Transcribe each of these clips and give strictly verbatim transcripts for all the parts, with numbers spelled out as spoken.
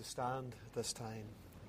to stand at this time.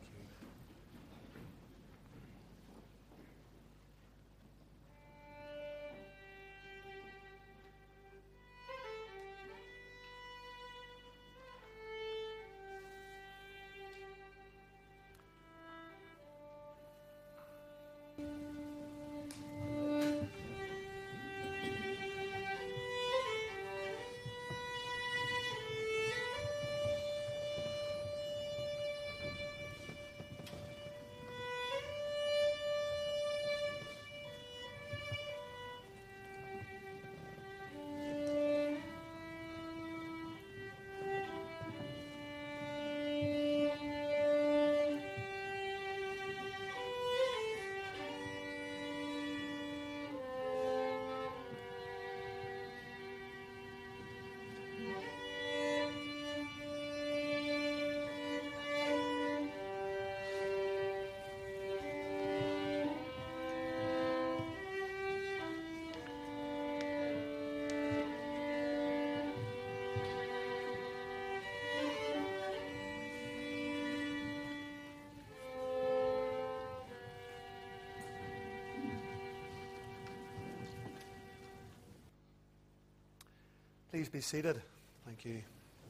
Please be seated. Thank you.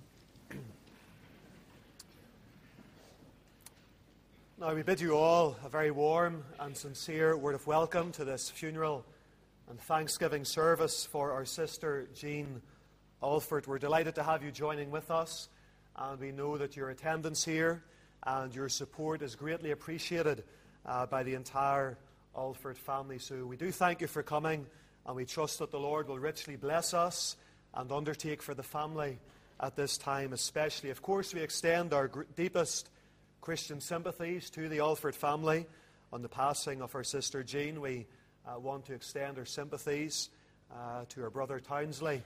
Now we bid you all a very warm and sincere word of welcome to this funeral and thanksgiving service for our sister Jean Alford. We're delighted to have you joining with us, and we know that your attendance here and your support is greatly appreciated uh, by the entire Alford family. So we do thank you for coming, and we trust that the Lord will richly bless us and undertake for the family at this time especially. Of course, we extend our gr- deepest Christian sympathies to the Alford family on the passing of our sister Jean. We uh, want to extend our sympathies uh, to our brother Townsley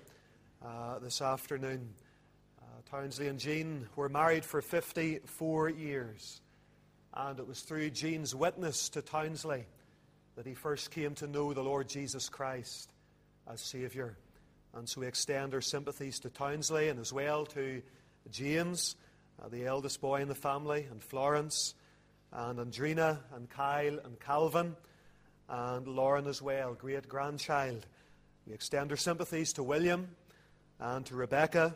uh, this afternoon. Uh, Townsley and Jean were married for fifty-four years, and it was through Jean's witness to Townsley that he first came to know the Lord Jesus Christ as Saviour. And so we extend our sympathies to Townsley and as well to James, uh, the eldest boy in the family, and Florence, and Andrina, and Kyle, and Calvin, and Lauren as well, great-grandchild. We extend our sympathies to William, and to Rebecca,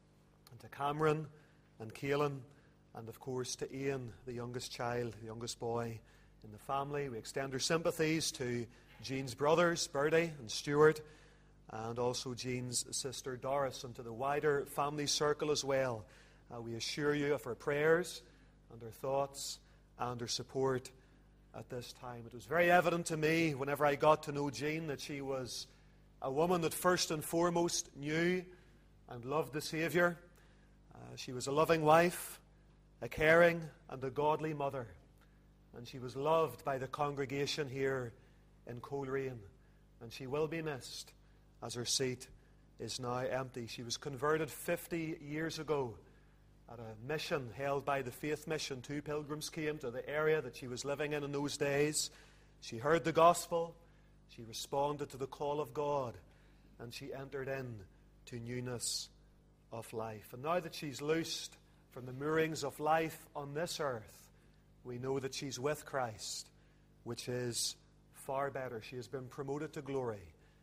and to Cameron, and Caelan, and of course to Ian, the youngest child, the youngest boy in the family. We extend our sympathies to Jean's brothers, Bertie and Stuart, and also Jean's sister Doris, and to the wider family circle as well. Uh, we assure you of our prayers and our thoughts and our support at this time. It was very evident to me whenever I got to know Jean that she was a woman that first and foremost knew and loved the Saviour. Uh, she was a loving wife, a caring and a godly mother, and she was loved by the congregation here in Coleraine, and she will be missed as her seat is now empty. She was converted fifty years ago at a mission held by the Faith Mission. Two pilgrims came to the area that she was living in in those days. She heard the gospel, she responded to the call of God, and she entered in to newness of life. And now that she's loosed from the moorings of life on this earth, we know that she's with Christ, which is far better. She has been promoted to glory,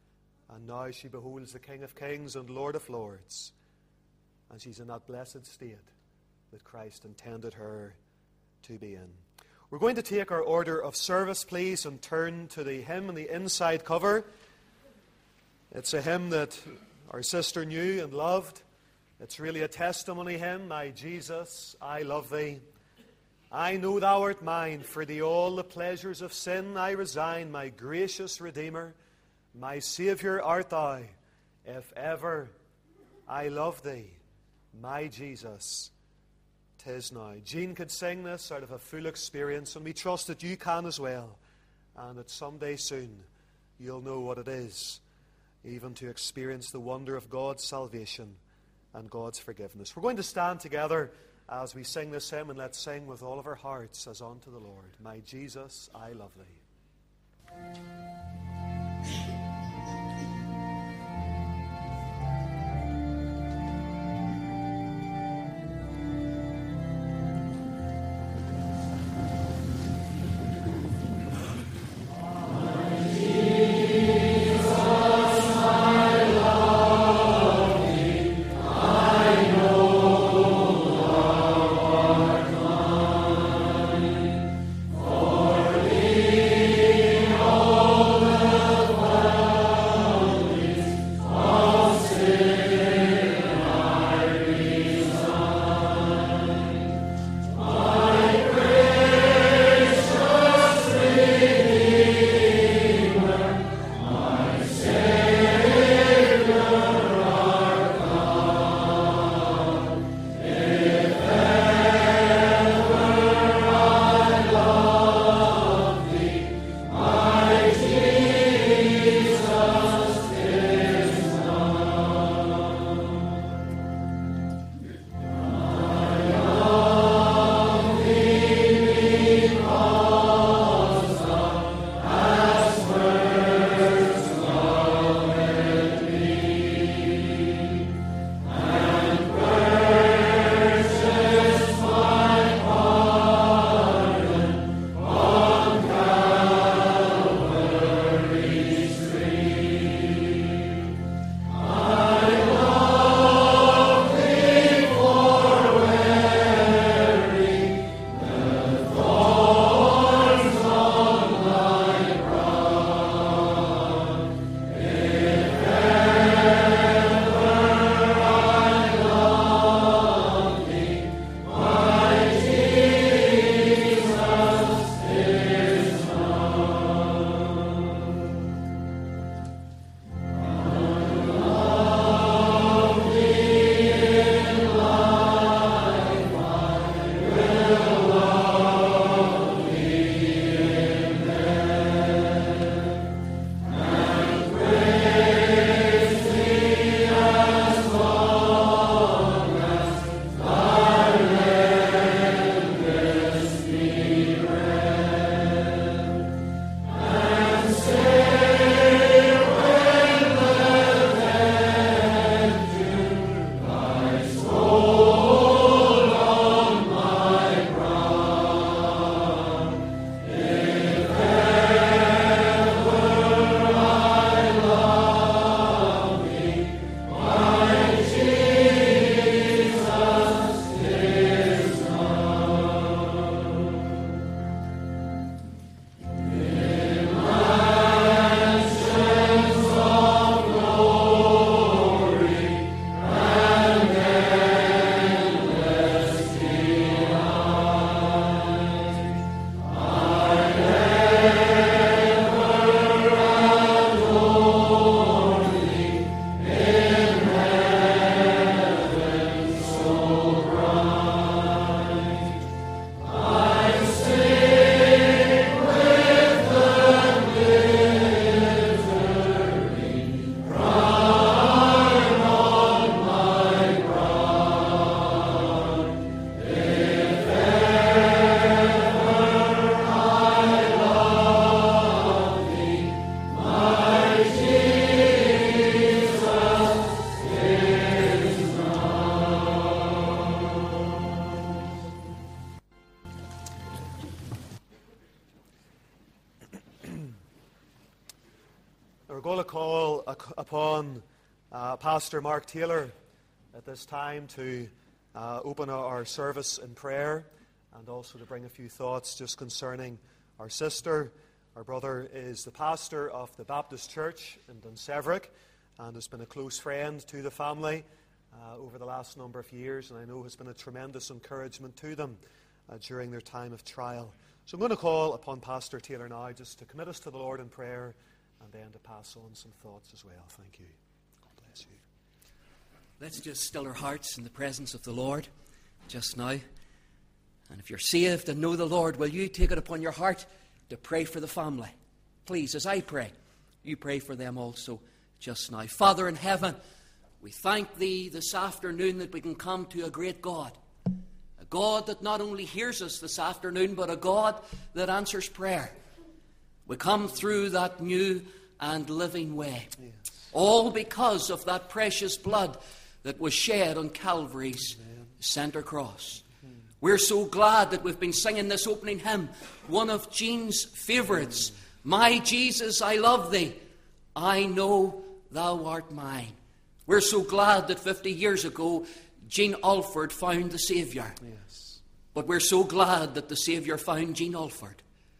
and now she beholds the King of Kings and Lord of Lords, and she's in that blessed state that Christ intended her to be in. We're going to take our order of service, please, and turn to the hymn on the inside cover. It's a hymn that our sister knew and loved. It's really a testimony hymn. My Jesus, I love thee. I know thou art mine. For thee all the pleasures of sin I resign. My gracious Redeemer, my Saviour art thou. If ever I love thee, my Jesus, 'tis now. Jean could sing this out of a full experience, and we trust that you can as well, and that someday soon you'll know what it is even to experience the wonder of God's salvation and God's forgiveness. We're going to stand together as we sing this hymn, and let's sing with all of our hearts as unto the Lord. My Jesus, I love thee. look upon uh, Pastor Mark Taylor at this time to uh, open our service in prayer and also to bring a few thoughts just concerning our sister. Our brother is the pastor of the Baptist Church in Dunseverick and has been a close friend to the family uh, over the last number of years, and I know has been a tremendous encouragement to them uh, during their time of trial. So I'm going to call upon Pastor Taylor now just to commit us to the Lord in prayer and then to pass on some thoughts as well. Thank you. God bless you. Let's just still our hearts in the presence of the Lord just now. And if you're saved and know the Lord, will you take it upon your heart to pray for the family? Please, as I pray, you pray for them also just now. Father in heaven, we thank Thee this afternoon that we can come to a great God. A God that not only hears us this afternoon, but a God that answers prayer. We come through that new and living way. Yes. All because of that precious blood that was shed on Calvary's Amen. Centre cross. Mm-hmm. We're so glad that we've been singing this opening hymn, one of Jean's favourites. Mm-hmm. My Jesus, I love Thee. I know Thou art mine. We're so glad that fifty years ago, Jean Alford found the Saviour. Yes. But we're so glad that the Saviour found Jean Alford.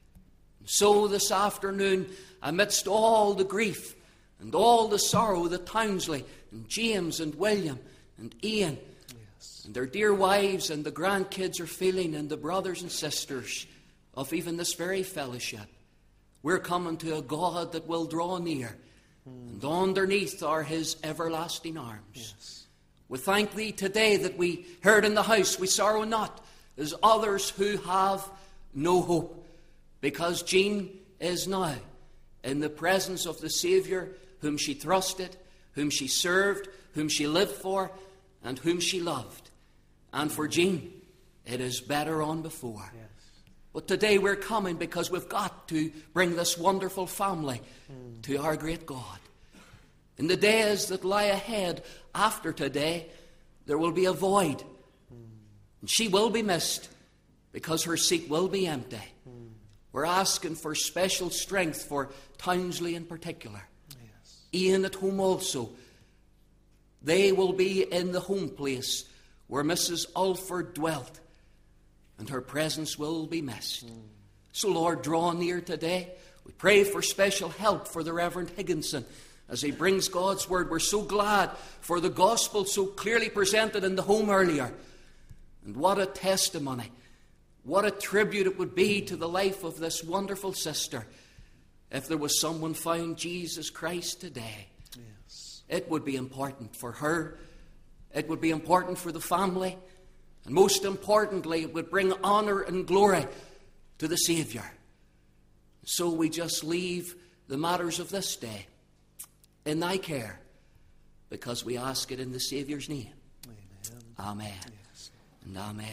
So this afternoon, amidst all the grief and all the sorrow that Townsley and James and William and Ian yes. and their dear wives and the grandkids are feeling, and the brothers and sisters of even this very fellowship, we're coming to a God that will draw near, mm. and underneath are His everlasting arms. Yes. We thank Thee today that we heard in the house, we sorrow not as others who have no hope, because Jean is now in the presence of the Saviour whom she trusted, whom she served, whom she lived for, and whom she loved. And for Jean, it is better on before. Yes. But today we're coming because we've got to bring this wonderful family mm. to our great God. In the days that lie ahead after today, there will be a void. Mm. And she will be missed because her seat will be empty. Mm. We're asking for special strength for Townsley in particular. Yes. Ian at home also. They will be in the home place where Missus Alford dwelt, and her presence will be missed. Mm. So, Lord, draw near today. We pray for special help for the Reverend Higginson as he brings God's word. We're so glad for the gospel so clearly presented in the home earlier. And what a testimony. What a tribute it would be to the life of this wonderful sister if there was someone found Jesus Christ today. Yes. It would be important for her. It would be important for the family. And most importantly, it would bring honour and glory to the Saviour. So we just leave the matters of this day in Thy care, because we ask it in the Saviour's name. Amen. Amen. Yes. And amen.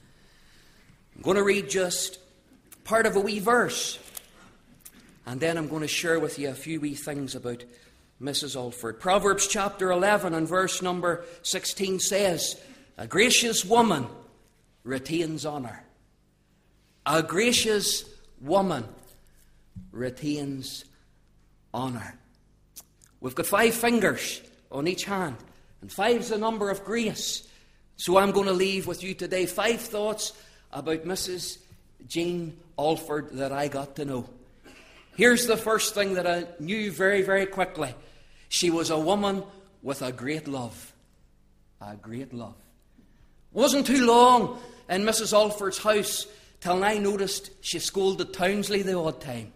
I'm going to read just part of a wee verse, and then I'm going to share with you a few wee things about Missus Alford. Proverbs chapter eleven and verse number sixteen says, a gracious woman retains honour. A gracious woman retains honour. We've got five fingers on each hand, and five's the number of grace. So I'm going to leave with you today five thoughts about Missus Jean Alford that I got to know. Here's the first thing that I knew very, very quickly. She was a woman with a great love. A great love. Wasn't too long in Missus Alford's house till I noticed she scolded Townsley the odd time.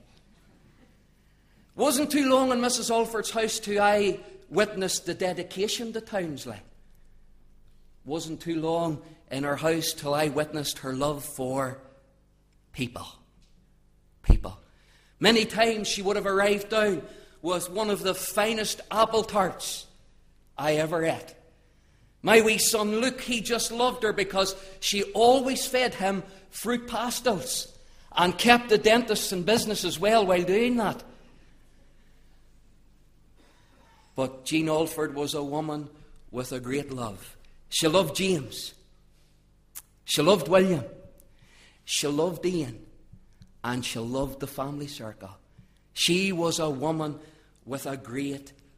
Wasn't too long in Missus Alford's house till I witnessed the dedication to Townsley. Wasn't too long in her house till I witnessed her love for people. People. Many times she would have arrived down with one of the finest apple tarts I ever ate. My wee son Luke, he just loved her because she always fed him fruit pastils and kept the dentists in business as well while doing that. But Jean Alford was a woman with a great love. She loved James. She loved William. She loved Ian. And she loved the family circle. She was a woman with a great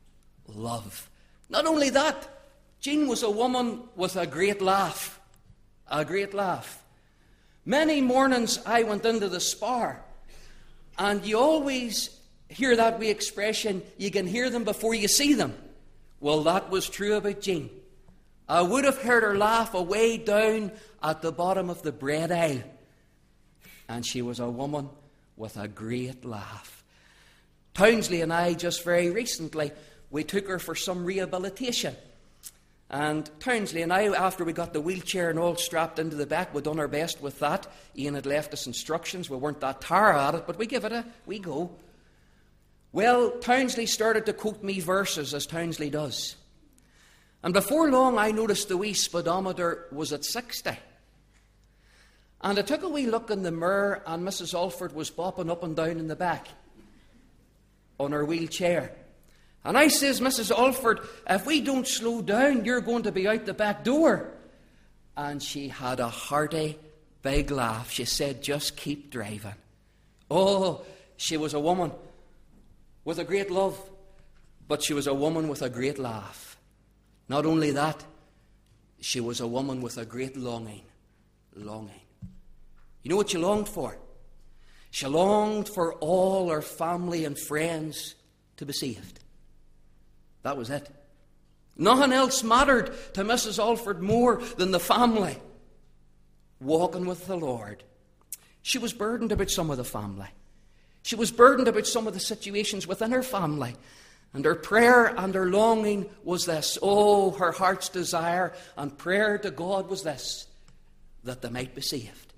love. Not only that, Jean was a woman with a great laugh. A great laugh. Many mornings I went into the spar, and you always hear that wee expression, you can hear them before you see them. Well, that was true about Jean. I would have heard her laugh away down at the bottom of the bread aisle. And she was a woman with a great laugh. Townsley and I, just very recently, we took her for some rehabilitation. And Townsley and I, after we got the wheelchair and all strapped into the back, we'd done our best with that. Ian had left us instructions. We weren't that thorough at it, but we give it a wee go. Well, Townsley started to quote me verses, as Townsley does. And before long, I noticed the wee speedometer was at sixty. And I took a wee look in the mirror, and Missus Alford was bopping up and down in the back on her wheelchair. And I says, Missus Alford, if we don't slow down, you're going to be out the back door. And she had a hearty, big laugh. She said, just keep driving. Oh, she was a woman with a great love, but she was a woman with a great laugh. Not only that, she was a woman with a great longing. Longing. You know what she longed for? She longed for all her family and friends to be saved. That was it. Nothing else mattered to Missus Alford more than the family walking with the Lord. She was burdened about some of the family. She was burdened about some of the situations within her family. And her prayer and her longing was this. Oh, her heart's desire and prayer to God was this, that they might be saved.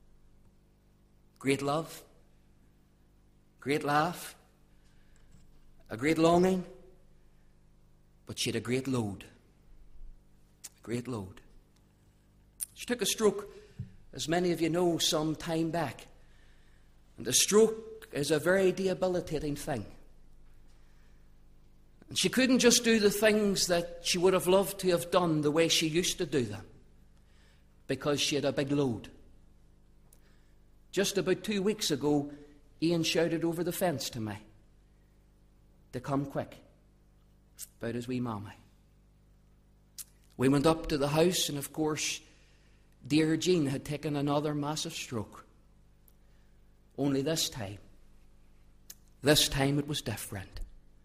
Great love, great laugh, a great longing, but she had a great load. A great load. She took a stroke, as many of you know, some time back. And a stroke is a very debilitating thing. And she couldn't just do the things that she would have loved to have done the way she used to do them, because she had a big load. Just about two weeks ago, Ian shouted over the fence to me to come quick about his wee mammy. We went up to the house, and of course, dear Jean had taken another massive stroke. Only this time, this time it was different.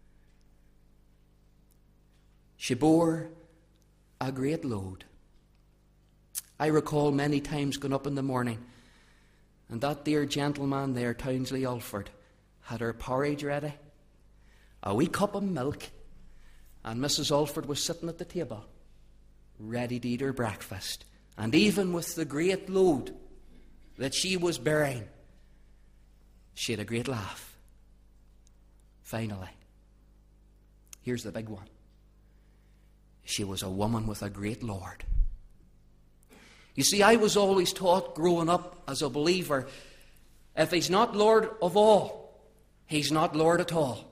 She bore a great load. I recall many times going up in the morning, and that dear gentleman there, Townsley Alford, had her porridge ready, a wee cup of milk, and Missus Alford was sitting at the table, ready to eat her breakfast. And even with the great load that she was bearing, she had a great laugh. Finally, here's the big one. She was a woman with a great Lord. You see, I was always taught growing up as a believer, if he's not Lord of all, he's not Lord at all.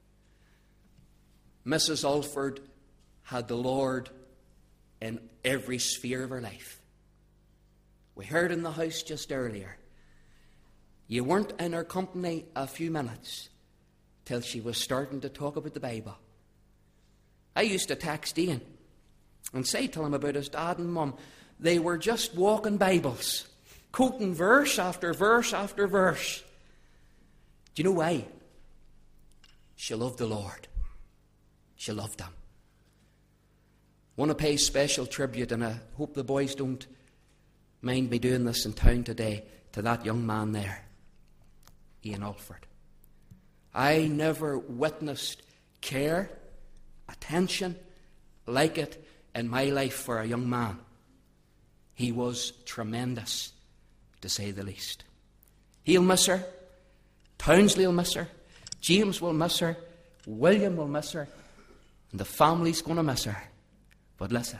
Missus Alford had the Lord in every sphere of her life. We heard in the house just earlier, you weren't in her company a few minutes till she was starting to talk about the Bible. I used to text Ian and say to him about his dad and mum. They were just walking Bibles, quoting verse after verse after verse. Do you know why? She loved the Lord. She loved Him. I want to pay special tribute, and I hope the boys don't mind me doing this in town today, to that young man there, Ian Alford. I never witnessed care, attention like it in my life for a young man. He was tremendous, to say the least. He'll miss her. Townsley will miss her. James will miss her. William will miss her. And the family's going to miss her. But listen,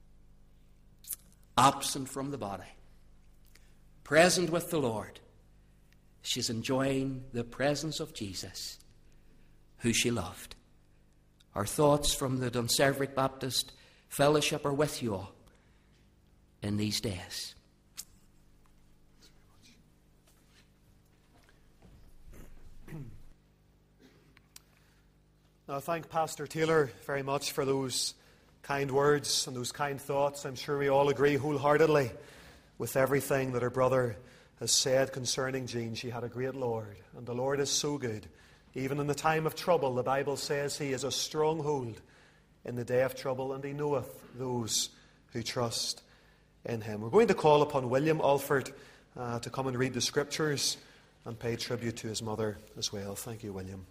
absent from the body, present with the Lord, she's enjoying the presence of Jesus, who she loved. Our thoughts from the Dunseverick Baptist Fellowship are with you all in these days. Now, I thank Pastor Taylor very much for those kind words and those kind thoughts. I'm sure we all agree wholeheartedly with everything that her brother has said concerning Jean. She had a great Lord, and the Lord is so good. Even in the time of trouble, the Bible says He is a stronghold in the day of trouble, and He knoweth those who trust in Him. We're going to call upon William Alford uh, to come and read the Scriptures and pay tribute to his mother as well. Thank you, William.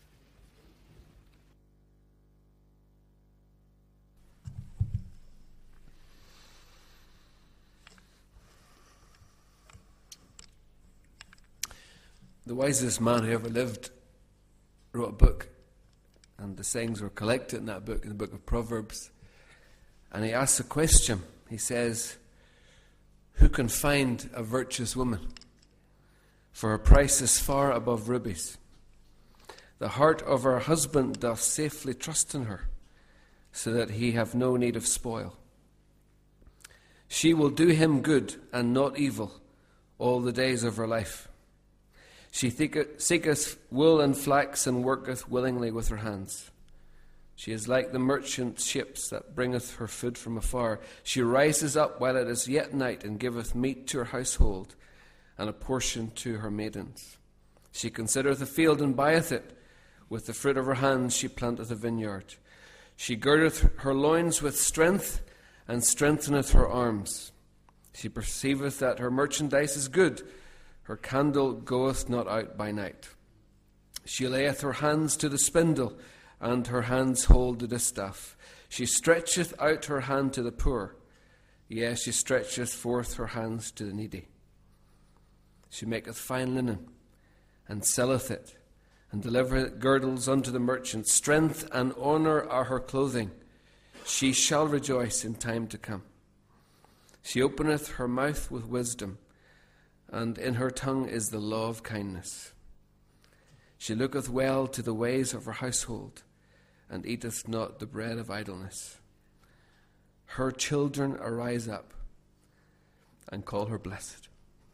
The wisest man who ever lived wrote a book, and the sayings were collected in that book, in the book of Proverbs. And he asks a question. He says, "Who can find a virtuous woman? For her price is far above rubies. The heart of her husband doth safely trust in her, so that he have no need of spoil. She will do him good and not evil all the days of her life. She seeketh wool and flax, and worketh willingly with her hands. She is like the merchant ships that bringeth her food from afar. She rises up while it is yet night, and giveth meat to her household, and a portion to her maidens. She considereth a field, and buyeth it. With the fruit of her hands she planteth a vineyard. She girdeth her loins with strength, and strengtheneth her arms. She perceiveth that her merchandise is good. Her candle goeth not out by night. She layeth her hands to the spindle, and her hands hold the distaff. She stretcheth out her hand to the poor. Yea, she stretcheth forth her hands to the needy. She maketh fine linen, and selleth it, and delivereth girdles unto the merchant. Strength and honour are her clothing. She shall rejoice in time to come. She openeth her mouth with wisdom, and in her tongue is the law of kindness. She looketh well to the ways of her household, and eateth not the bread of idleness. Her children arise up and call her blessed.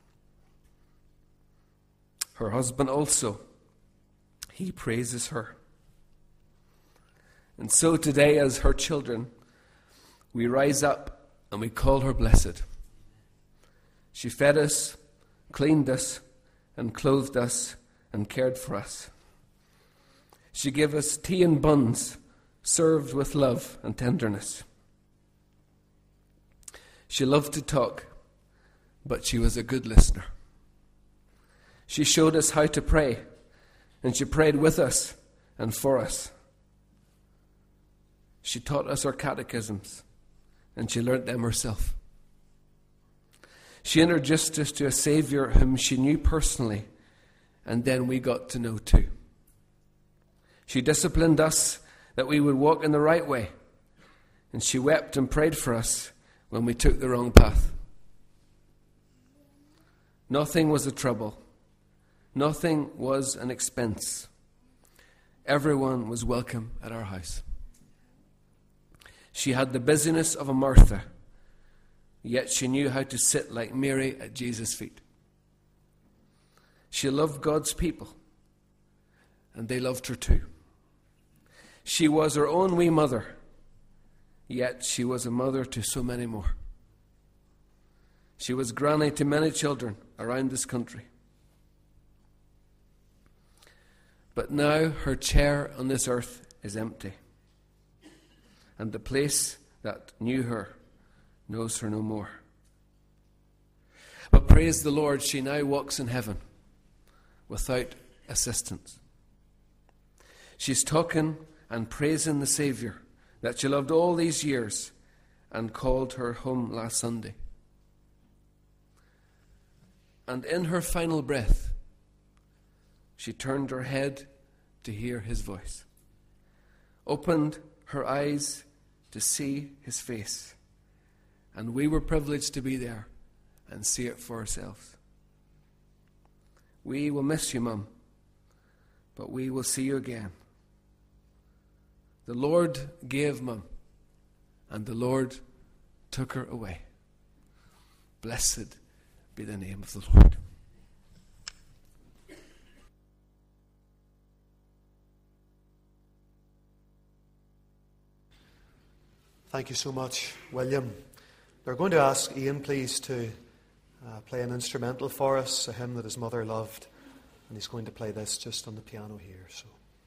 Her husband also, he praises her. And so today, as her children, we rise up and we call her blessed. She fed us, cleaned us, and clothed us, and cared for us. She gave us tea and buns, served with love and tenderness. She loved to talk, but she was a good listener. She showed us how to pray, and she prayed with us and for us. She taught us our catechisms, and she learnt them herself. She introduced us to a Saviour whom she knew personally, and then we got to know too. She disciplined us that we would walk in the right way, and she wept and prayed for us when we took the wrong path. Nothing was a trouble. Nothing was an expense. Everyone was welcome at our house. She had the busyness of a Martha, yet she knew how to sit like Mary at Jesus' feet. She loved God's people, and they loved her too. She was her own wee mother, yet she was a mother to so many more. She was granny to many children around this country. But now her chair on this earth is empty, and the place that knew her knows her no more. But praise the Lord, she now walks in heaven without assistance. She's talking and praising the Saviour that she loved all these years and called her home last Sunday. And in her final breath, she turned her head to hear his voice, opened her eyes to see his face, and we were privileged to be there and see it for ourselves. We will miss you, Mum, but we will see you again. The Lord gave Mum, and the Lord took her away. Blessed be the name of the Lord. Thank you so much, William. We're going to ask Ian, please, to uh, play an instrumental for us, a hymn that his mother loved. And he's going to play this just on the piano here. So.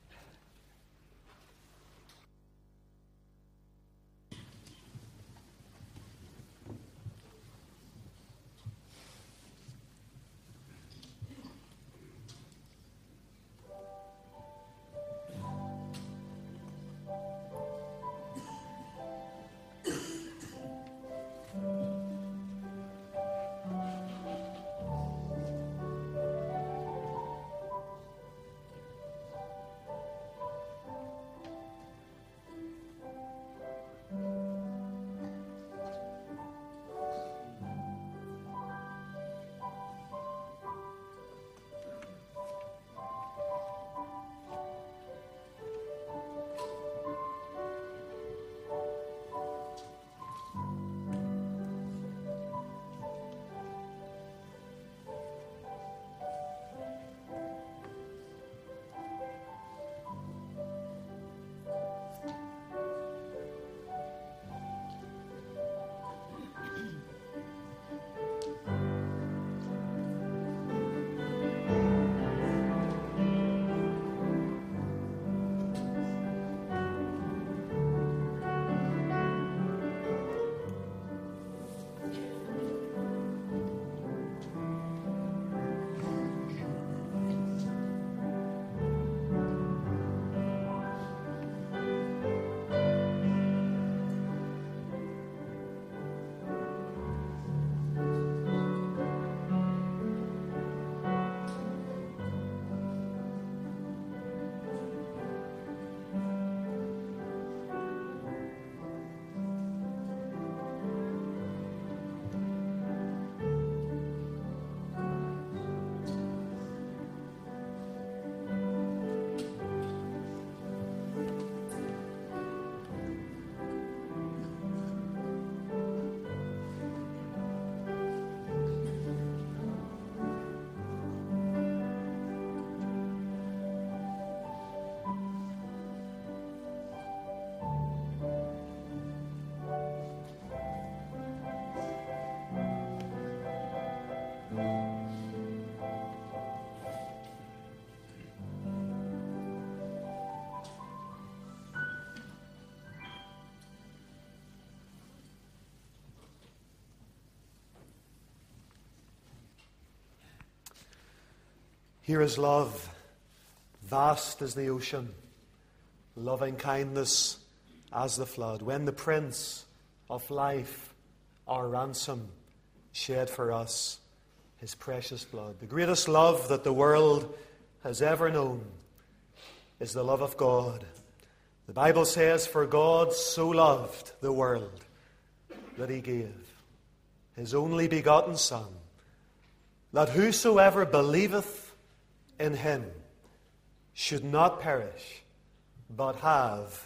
Here is love, vast as the ocean, loving kindness as the flood. When the Prince of life, our ransom, shed for us his precious blood. The greatest love that the world has ever known is the love of God. The Bible says, "For God so loved the world that he gave his only begotten Son, that whosoever believeth in him should not perish, but have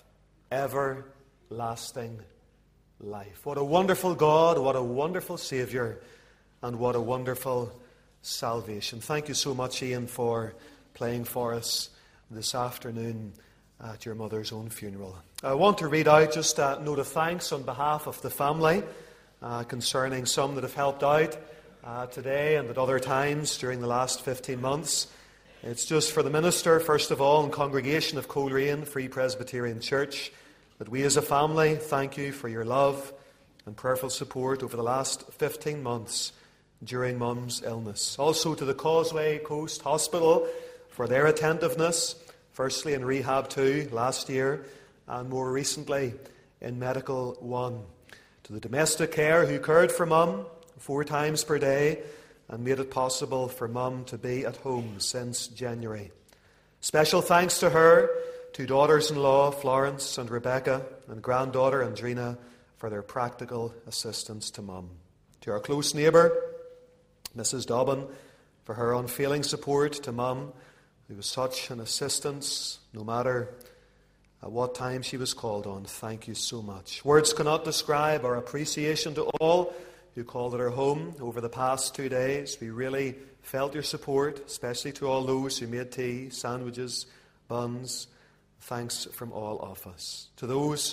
everlasting life." What a wonderful God, what a wonderful Saviour, and what a wonderful salvation. Thank you so much, Ian, for playing for us this afternoon at your mother's own funeral. I want to read out just a note of thanks on behalf of the family uh, concerning some that have helped out uh, today and at other times during the last fifteen months. It's just for the minister, first of all, and congregation of Coleraine Free Presbyterian Church, that we as a family thank you for your love and prayerful support over the last fifteen months during Mum's illness. Also to the Causeway Coast Hospital for their attentiveness, firstly in Rehab two last year, and more recently in Medical one. To the domestic care who cared for Mum four times per day, and made it possible for Mum to be at home since January. Special thanks to her, to daughters-in-law Florence and Rebecca, and granddaughter Andrina for their practical assistance to Mum. To our close neighbour, Missus Dobbin, for her unfailing support to Mum, who was such an assistance no matter at what time she was called on. Thank you so much. Words cannot describe our appreciation to all who called at our home over the past two days. We really felt your support, especially to all those who made tea, sandwiches, buns. Thanks from all of us. To those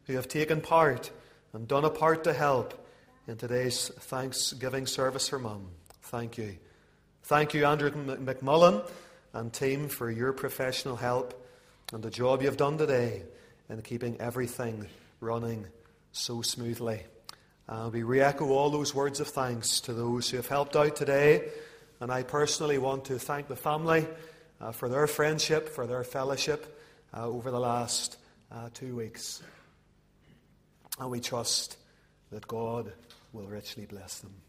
who have taken part and done a part to help in today's Thanksgiving service for Mum. Thank you. Thank you, Andrew McMullen and team, for your professional help and the job you've done today in keeping everything running so smoothly. Uh, we re-echo all those words of thanks to those who have helped out today, and I personally want to thank the family uh, for their friendship, for their fellowship uh, over the last uh, two weeks. And we trust that God will richly bless them.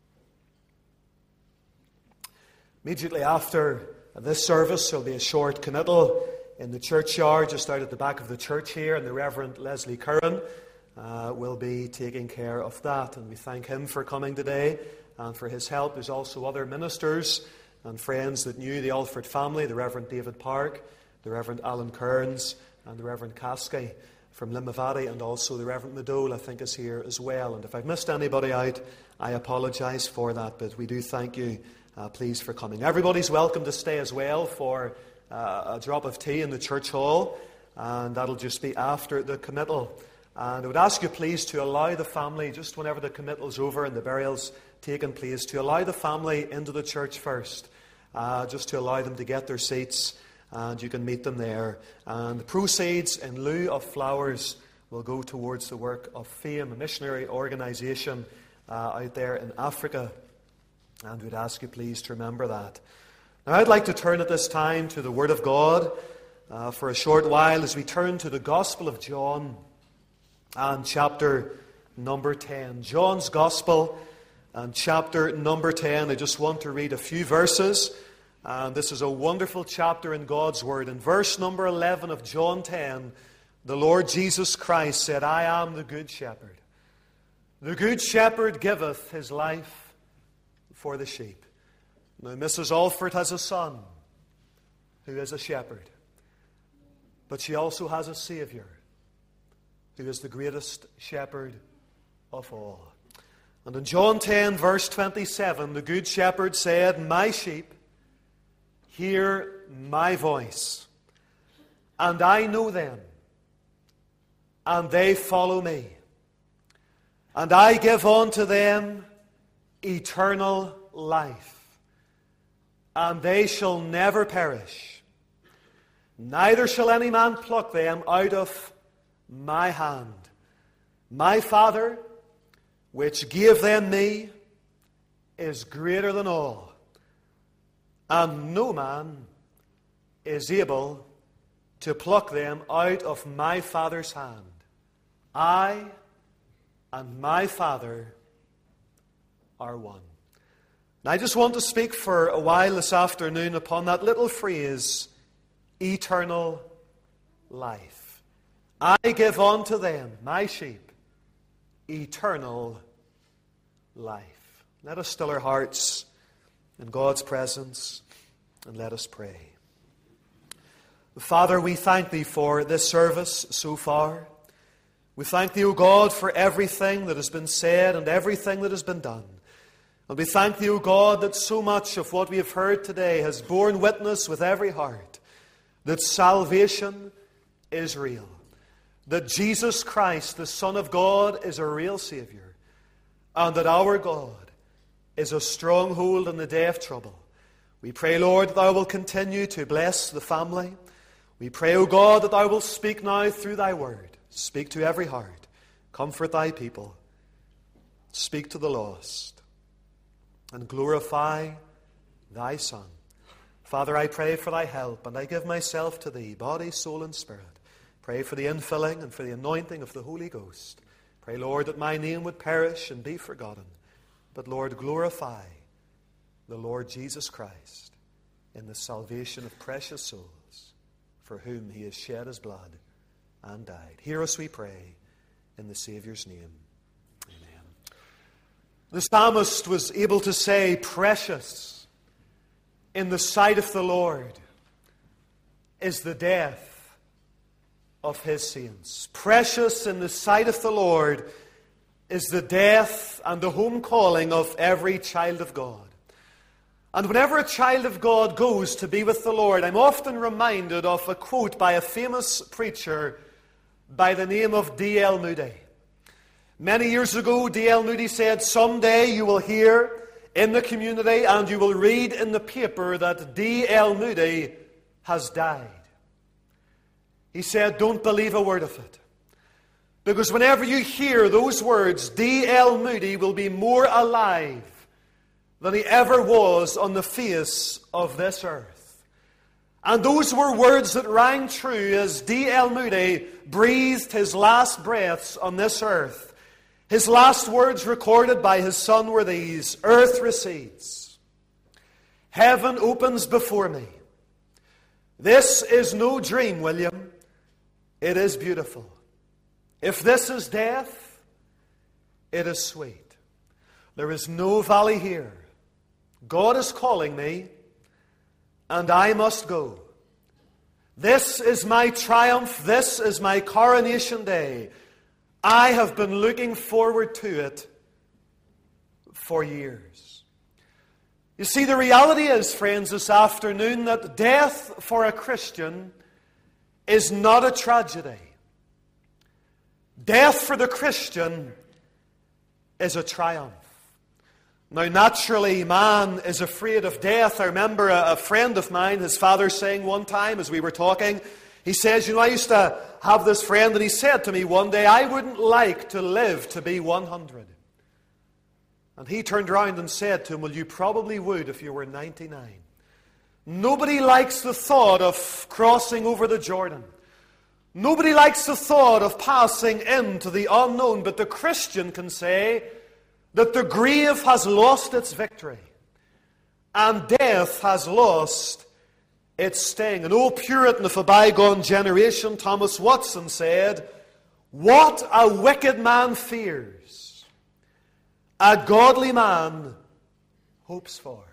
Immediately after this service, there will be a short committal in the churchyard just out at the back of the church here, and the Reverend Leslie Curran uh, will be taking care of that. And we thank him for coming today and for his help. There's also other ministers and friends that knew the Alford family, the Reverend David Park, the Reverend Alan Kearns, and the Reverend Caskey from Limavady, and also the Reverend Madole, I think, is here as well. And if I've missed anybody out, I apologise for that, but we do thank you, uh, please, for coming. Everybody's welcome to stay as well for uh, a drop of tea in the church hall, and that'll just be after the committal. And I would ask you, please, to allow the family, just whenever the committal's over and the burial's taken place, to allow the family into the church first, uh, just to allow them to get their seats, and you can meet them there. And the proceeds, in lieu of flowers, will go towards the work of FAME, a missionary organisation uh, out there in Africa. And we'd ask you, please, to remember that. Now, I'd like to turn at this time to the Word of God uh, for a short while as we turn to the Gospel of John and chapter number ten. John's Gospel and chapter number ten. I just want to read a few verses. And this is a wonderful chapter in God's Word. In verse number eleven of John ten, the Lord Jesus Christ said, I am the good shepherd. The good shepherd giveth his life for the sheep. Now, Missus Alford has a son who is a shepherd. But she also has a Saviour who is the greatest shepherd of all. And in John ten, verse twenty-seven, the good shepherd said, My sheep hear my voice, and I know them, and they follow me. And I give unto them eternal life, and they shall never perish, neither shall any man pluck them out of my hand. My Father, which gave them me, is greater than all, and no man is able to pluck them out of my Father's hand. I and my Father are one. And I just want to speak for a while this afternoon upon that little phrase, eternal life. I give unto them, my sheep, eternal life. Let us still our hearts in God's presence, and let us pray. Father, we thank Thee for this service so far. We thank Thee, O God, for everything that has been said and everything that has been done. And we thank Thee, O God, that so much of what we have heard today has borne witness with every heart that salvation is real, that Jesus Christ, the Son of God, is a real Saviour, and that our God is a stronghold in the day of trouble. We pray, Lord, that Thou will continue to bless the family. We pray, O God, that Thou will speak now through Thy word. Speak to every heart. Comfort Thy people. Speak to the lost. And glorify Thy Son. Father, I pray for Thy help, and I give myself to Thee, body, soul, and spirit. Pray for the infilling and for the anointing of the Holy Ghost. Pray, Lord, that my name would perish and be forgotten. But, Lord, glorify the Lord Jesus Christ in the salvation of precious souls for whom He has shed His blood and died. Hear us, we pray, in the Saviour's name. Amen. The psalmist was able to say, precious in the sight of the Lord is the death of His saints. Precious in the sight of the Lord is the death and the home calling of every child of God. And whenever a child of God goes to be with the Lord, I'm often reminded of a quote by a famous preacher, by the name of D L Moody. Many years ago, D L Moody said, someday you will hear in the community and you will read in the paper that D L Moody has died. He said, don't believe a word of it. Because whenever you hear those words, D L Moody will be more alive than he ever was on the face of this earth. And those were words that rang true as D L Moody breathed his last breaths on this earth. His last words recorded by his son were these: earth recedes. Heaven opens before me. This is no dream, William. It is beautiful. If this is death, it is sweet. There is no valley here. God is calling me, and I must go. This is my triumph. This is my coronation day. I have been looking forward to it for years. You see, the reality is, friends, this afternoon, that death for a Christian is not a tragedy. Death for the Christian is a triumph. Now, naturally, man is afraid of death. I remember a, a friend of mine, his father, saying one time as we were talking, he says, you know, I used to have this friend, and he said to me one day, I wouldn't like to live to be one hundred. And he turned around and said to him, well, you probably would if you were ninety-nine. Nobody likes the thought of crossing over the Jordan. Nobody likes the thought of passing into the unknown, but the Christian can say that the grave has lost its victory and death has lost its sting. An old Puritan of a bygone generation, Thomas Watson, said, what a wicked man fears, a godly man hopes for.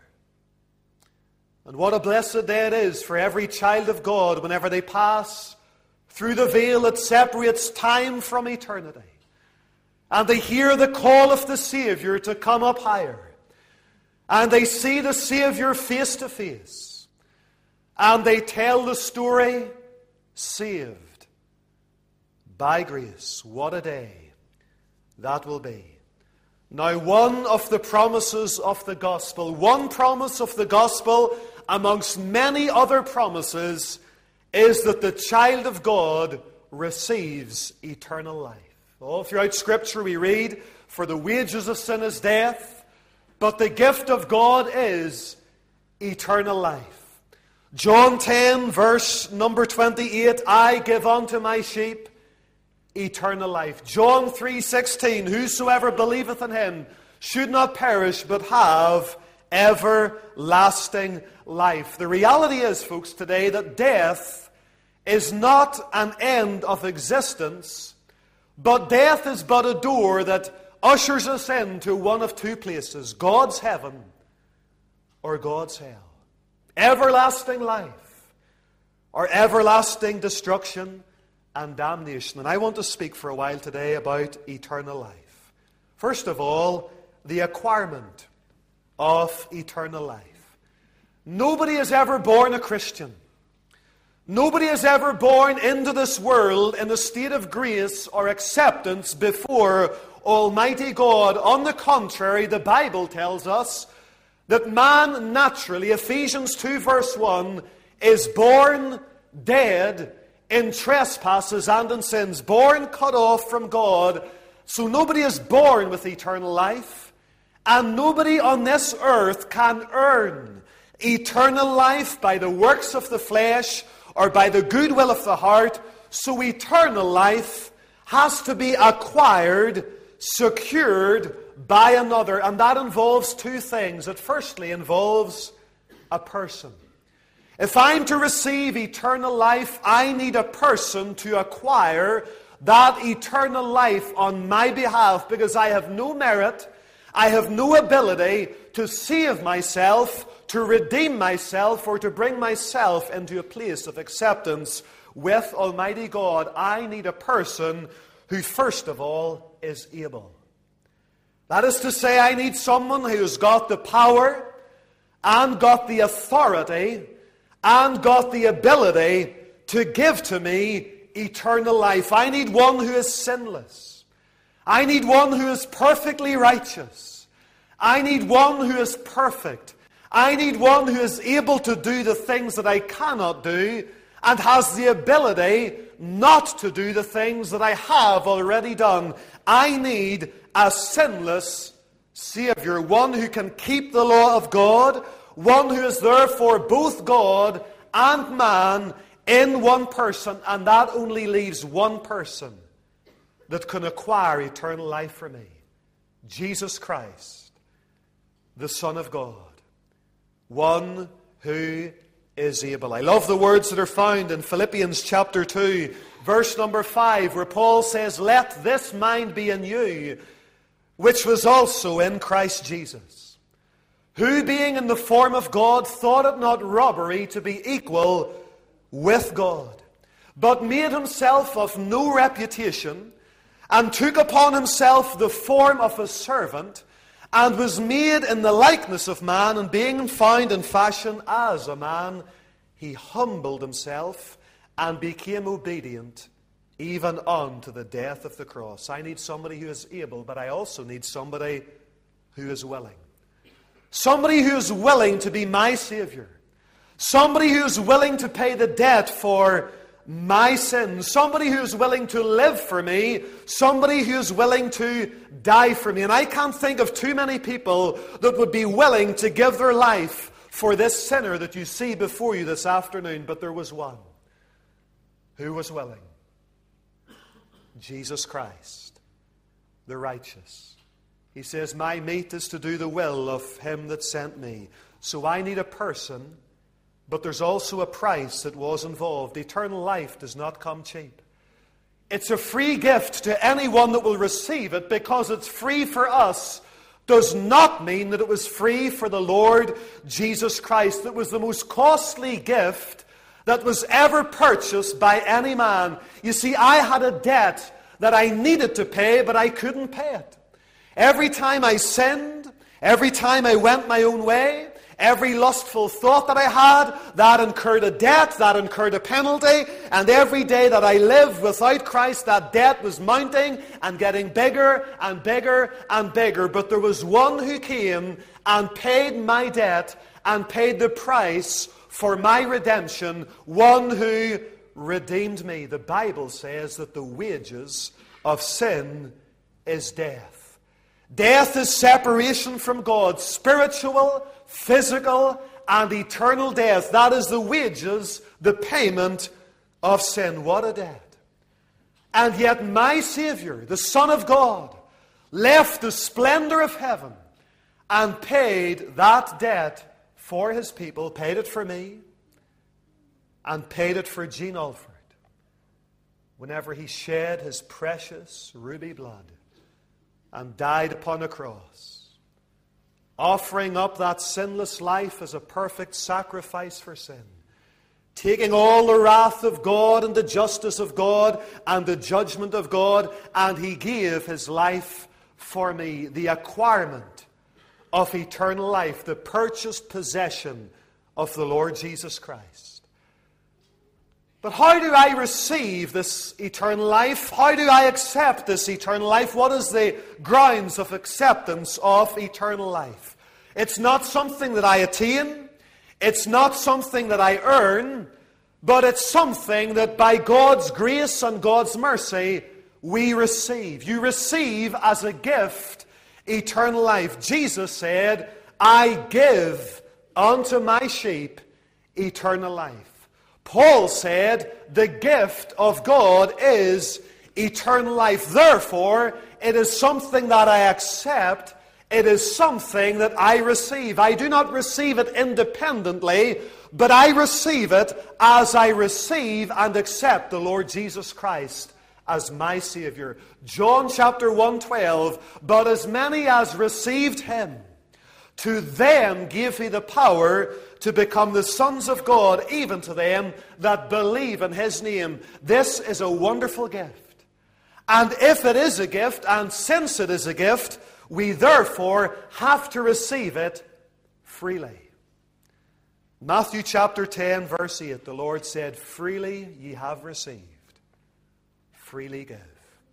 And what a blessed day it is for every child of God whenever they pass through the veil that separates time from eternity, and they hear the call of the Savior to come up higher, and they see the Savior face to face, and they tell the story, saved by grace. What a day that will be. Now, one of the promises of the gospel, one promise of the gospel amongst many other promises, is that the child of God receives eternal life. All throughout Scripture we read, for the wages of sin is death, but the gift of God is eternal life. John ten, verse number twenty-eight, I give unto my sheep eternal life. John three sixteen, whosoever believeth in him should not perish, but have everlasting life. The reality is, folks, today that death is not an end of existence, but death is but a door that ushers us into one of two places: God's heaven or God's hell. Everlasting life or everlasting destruction and damnation. And I want to speak for a while today about eternal life. First of all, the acquirement of eternal life. Nobody is ever born a Christian. Nobody is ever born into this world in a state of grace or acceptance before Almighty God. On the contrary, the Bible tells us that man naturally, Ephesians two verse one, is born dead in trespasses and in sins, born cut off from God. So nobody is born with eternal life, and nobody on this earth can earn eternal life by the works of the flesh or by the goodwill of the heart. So eternal life has to be acquired, secured by another. And that involves two things. It firstly involves a person. If I'm to receive eternal life, I need a person to acquire that eternal life on my behalf, because I have no merit, I have no ability to save myself, to redeem myself, or to bring myself into a place of acceptance with Almighty God. I need a person who, first of all, is able. That is to say, I need someone who's got the power and got the authority and got the ability to give to me eternal life. I need one who is sinless. I need one who is perfectly righteous. I need one who is perfect. I need one who is able to do the things that I cannot do and has the ability not to do the things that I have already done. I need a sinless Savior, one who can keep the law of God, one who is therefore both God and man in one person, and that only leaves one person that can acquire eternal life for me. Jesus Christ, the Son of God, one who is able. I love the words that are found in Philippians chapter two, verse number five, where Paul says, "Let this mind be in you, which was also in Christ Jesus, who being in the form of God thought it not robbery to be equal with God, but made himself of no reputation, and took upon himself the form of a servant, and was made in the likeness of man, and being found in fashion as a man, he humbled himself and became obedient even unto the death of the cross." I need somebody who is able, but I also need somebody who is willing. Somebody who is willing to be my Savior. Somebody who is willing to pay the debt for my sins. Somebody who is willing to live for me. Somebody who is willing to die for me. And I can't think of too many people that would be willing to give their life for this sinner that you see before you this afternoon. But there was one who was willing. Jesus Christ, the righteous. He says, "My meat is to do the will of him that sent me." So I need a person, but there's also a price that was involved. Eternal life does not come cheap. It's a free gift to anyone that will receive it. Because it's free for us does not mean that it was free for the Lord Jesus Christ. It was the most costly gift that was ever purchased by any man. You see, I had a debt that I needed to pay, but I couldn't pay it. Every time I sinned, every time I went my own way, every lustful thought that I had, that incurred a debt, that incurred a penalty, and every day that I lived without Christ, that debt was mounting and getting bigger and bigger and bigger. But there was one who came and paid my debt and paid the price for my redemption, one who redeemed me. The Bible says that the wages of sin is death. Death is separation from God, spiritual, physical, and eternal death. That is the wages, the payment of sin. What a debt. And yet my Savior, the Son of God, left the splendor of heaven and paid that debt for his people, paid it for me, and paid it for Gene Alford whenever he shed his precious ruby blood and died upon a cross, offering up that sinless life as a perfect sacrifice for sin, taking all the wrath of God and the justice of God and the judgment of God, and he gave his life for me, the acquirement of eternal life, the purchased possession of the Lord Jesus Christ. But how do I receive this eternal life? How do I accept this eternal life? What is the grounds of acceptance of eternal life? It's not something that I attain. It's not something that I earn. But it's something that by God's grace and God's mercy we receive. You receive as a gift eternal life. Jesus said, "I give unto my sheep eternal life." Paul said, "The gift of God is eternal life." Therefore, it is something that I accept. It is something that I receive. I do not receive it independently, but I receive it as I receive and accept the Lord Jesus Christ as my Savior. John chapter one twelve, "But as many as received him, to them gave he the power to become the sons of God, even to them that believe in his name." This is a wonderful gift. And if it is a gift, and since it is a gift, we therefore have to receive it freely. Matthew chapter ten, verse eight, the Lord said, "Freely ye have received, freely give.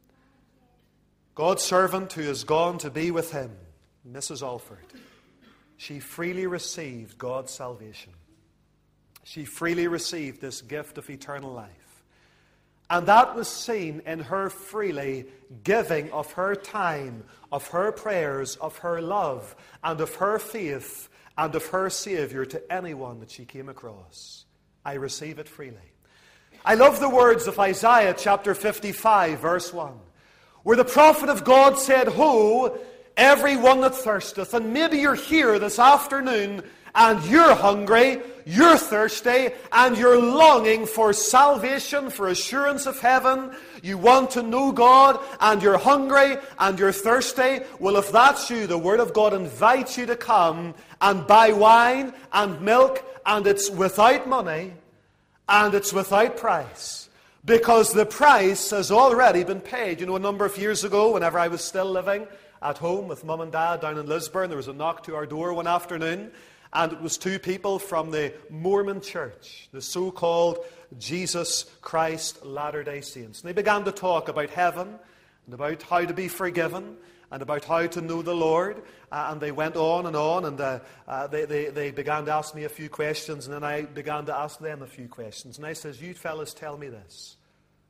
God's servant who has gone to be with him, Missus Alford, she freely received God's salvation. She freely received this gift of eternal life. And that was seen in her freely giving of her time, of her prayers, of her love, and of her faith, and of her Savior to anyone that she came across. I receive it freely. I love the words of Isaiah chapter fifty-five, verse one, where the prophet of God said, "Ho, every one that thirsteth." And maybe you're here this afternoon and you're hungry, you're thirsty, and you're longing for salvation, for assurance of heaven. You want to know God, and you're hungry, and you're thirsty. Well, if that's you, the Word of God invites you to come and buy wine and milk, and it's without money, and it's without price. Because the price has already been paid. You know, a number of years ago, whenever I was still living at home with Mum and Dad down in Lisburn, there was a knock to our door one afternoon. And it was two people from the Mormon Church, the so-called Jesus Christ Latter-day Saints. And they began to talk about heaven and about how to be forgiven and about how to know the Lord. Uh, and they went on and on, and uh, uh, they, they, they began to ask me a few questions, and then I began to ask them a few questions. And I says, "You fellas, tell me this.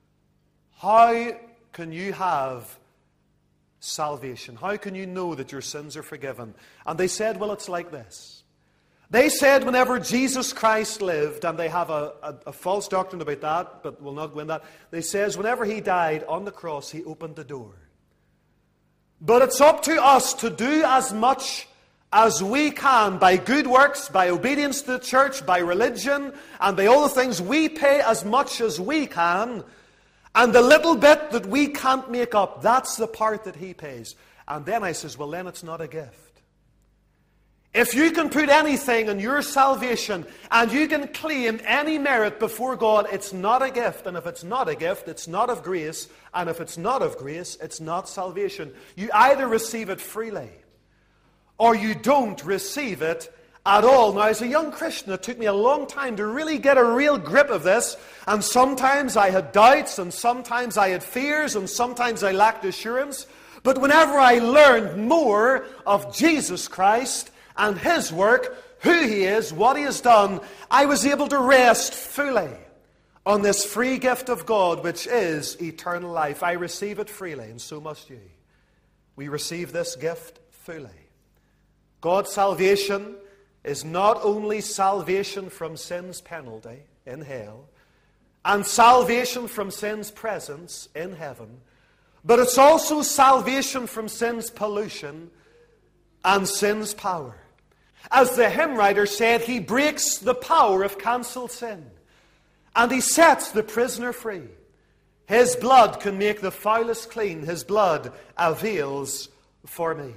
How can you have salvation? How can you know that your sins are forgiven?" And they said, "Well, it's like this." They said whenever Jesus Christ lived, and they have a, a, a false doctrine about that, but we'll not go into that. They says whenever he died on the cross, he opened the door. But it's up to us to do as much as we can by good works, by obedience to the church, by religion, and by all the things. We pay as much as we can. And the little bit that we can't make up, that's the part that he pays. And then I says, well, then it's not a gift. If you can put anything in your salvation and you can claim any merit before God, it's not a gift. And if it's not a gift, it's not of grace. And if it's not of grace, it's not salvation. You either receive it freely or you don't receive it at all. Now, as a young Christian, it took me a long time to really get a real grip of this. And sometimes I had doubts, and sometimes I had fears, and sometimes I lacked assurance. But whenever I learned more of Jesus Christ and his work, who he is, what he has done, I was able to rest fully on this free gift of God, which is eternal life. I receive it freely, and so must you. We receive this gift fully. God's salvation is not only salvation from sin's penalty in hell, and salvation from sin's presence in heaven, but it's also salvation from sin's pollution and sin's power. As the hymn writer said, he breaks the power of cancelled sin, and he sets the prisoner free. His blood can make the foulest clean. His blood avails for me.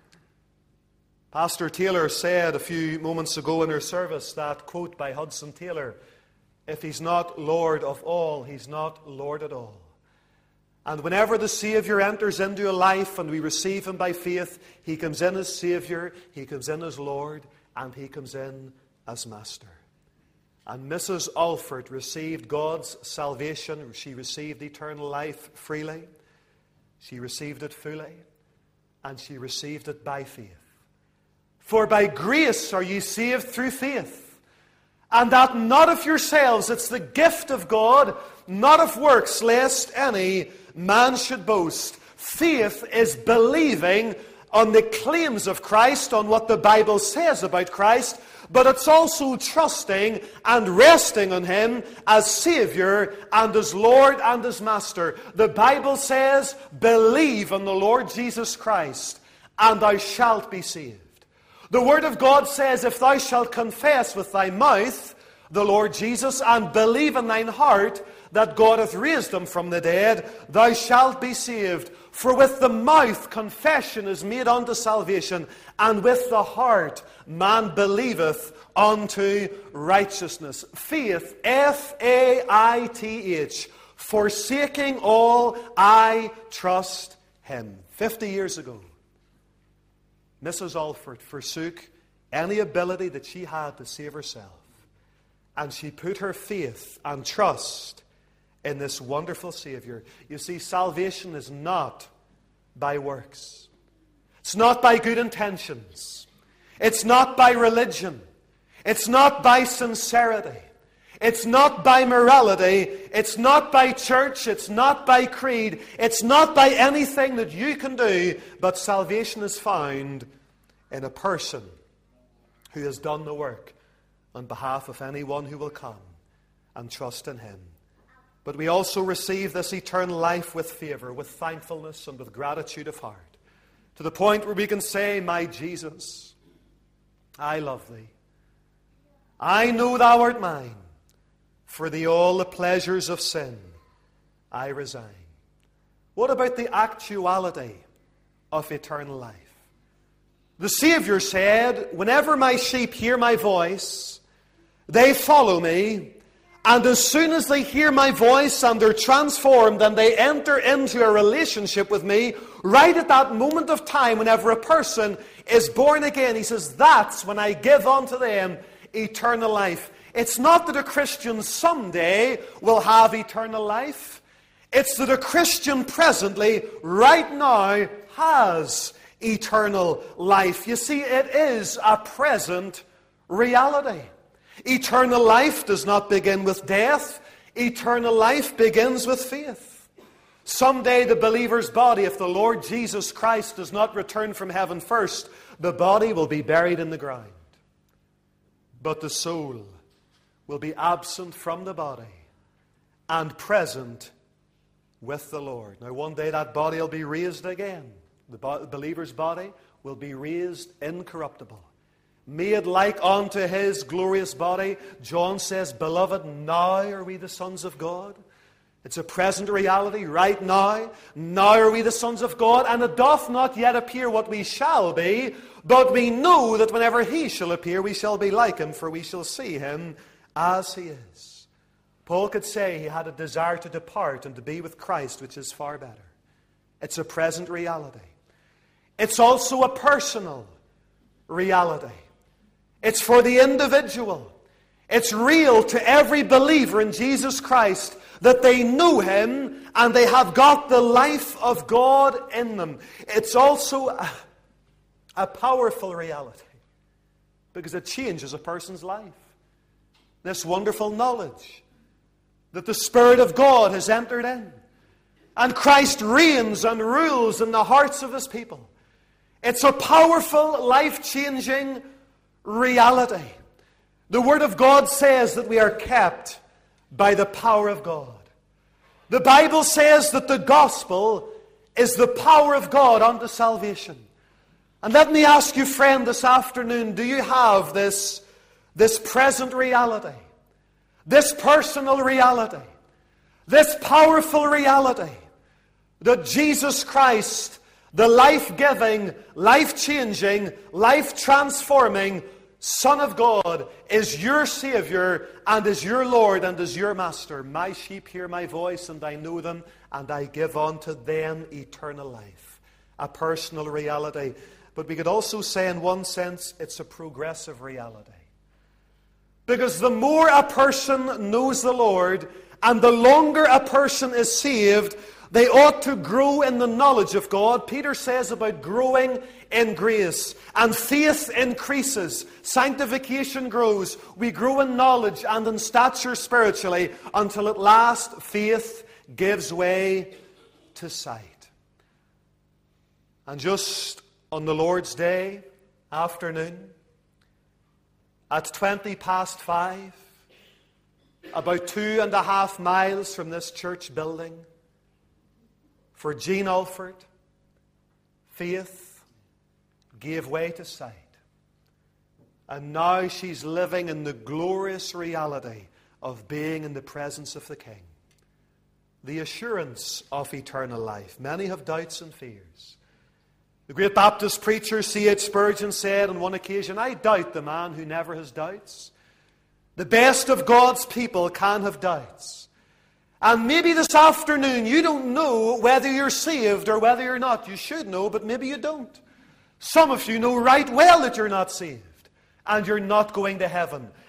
Pastor Taylor said a few moments ago in her service that quote by Hudson Taylor, "If he's not Lord of all, he's not Lord at all." And whenever the Savior enters into a life and we receive him by faith, he comes in as Savior, he comes in as Lord, and he comes in as Master. And Missus Alford received God's salvation. She received eternal life freely. She received it fully. And she received it by faith. For by grace are ye saved through faith. And that not of yourselves, it's the gift of God, not of works, lest any man should boast. Faith is believing on the claims of Christ, on what the Bible says about Christ, but it's also trusting and resting on him as Savior and as Lord and as Master. The Bible says, believe on the Lord Jesus Christ, and thou shalt be saved. The Word of God says, if thou shalt confess with thy mouth the Lord Jesus, and believe in thine heart that God hath raised him from the dead, thou shalt be saved. For with the mouth confession is made unto salvation, and with the heart man believeth unto righteousness. Faith, F A I T H, forsaking all, I trust him. Fifty years ago, Missus Alford forsook any ability that she had to save herself, and she put her faith and trust in this wonderful Savior. You see, salvation is not by works. It's not by good intentions. It's not by religion. It's not by sincerity. It's not by morality. It's not by church. It's not by creed. It's not by anything that you can do. But salvation is found in a person who has done the work on behalf of anyone who will come and trust in Him. But we also receive this eternal life with favor, with thankfulness, and with gratitude of heart, to the point where we can say, "My Jesus, I love Thee. I know Thou art mine. For Thee all the pleasures of sin I resign." What about the actuality of eternal life? The Savior said, "Whenever my sheep hear my voice, they follow me. And as soon as they hear my voice and they're transformed and they enter into a relationship with me, right at that moment of time, whenever a person is born again," He says, "that's when I give unto them eternal life." It's not that a Christian someday will have eternal life. It's that a Christian presently, right now, has eternal life. You see, it is a present reality. Eternal life does not begin with death. Eternal life begins with faith. Someday the believer's body, if the Lord Jesus Christ does not return from heaven first, the body will be buried in the ground. But the soul will be absent from the body and present with the Lord. Now one day that body will be raised again. The believer's body will be raised incorruptible, made like unto His glorious body. John says, "Beloved, now are we the sons of God." It's a present reality right now. Now are we the sons of God, and it doth not yet appear what we shall be, but we know that whenever He shall appear, we shall be like Him, for we shall see Him as He is. Paul could say he had a desire to depart and to be with Christ, which is far better. It's a present reality. It's also a personal reality. It's for the individual. It's real to every believer in Jesus Christ that they know Him and they have got the life of God in them. It's also a, a powerful reality because it changes a person's life. This wonderful knowledge that the Spirit of God has entered in and Christ reigns and rules in the hearts of His people. It's a powerful, life-changing reality. The Word of God says that we are kept by the power of God. The Bible says that the gospel is the power of God unto salvation. And let me ask you, friend, this afternoon, do you have this, this present reality, this personal reality, this powerful reality that Jesus Christ, the life-giving, life-changing, life-transforming Son of God, is your Savior and is your Lord and is your Master? "My sheep hear my voice, and I know them, and I give unto them eternal life." A personal reality. But we could also say, in one sense, it's a progressive reality. Because the more a person knows the Lord, and the longer a person is saved, they ought to grow in the knowledge of God. Peter says about growing in grace. And faith increases. Sanctification grows. We grow in knowledge and in stature spiritually until at last faith gives way to sight. And just on the Lord's Day afternoon, at twenty past five, about two and a half miles from this church building, for Jean Alford, faith gave way to sight. And now she's living in the glorious reality of being in the presence of the King. The assurance of eternal life. Many have doubts and fears. The great Baptist preacher C H Spurgeon said on one occasion, "I doubt the man who never has doubts." The best of God's people can have doubts. And maybe this afternoon you don't know whether you're saved or whether you're not. You should know, but maybe you don't. Some of you know right well that you're not saved and you're not going to heaven.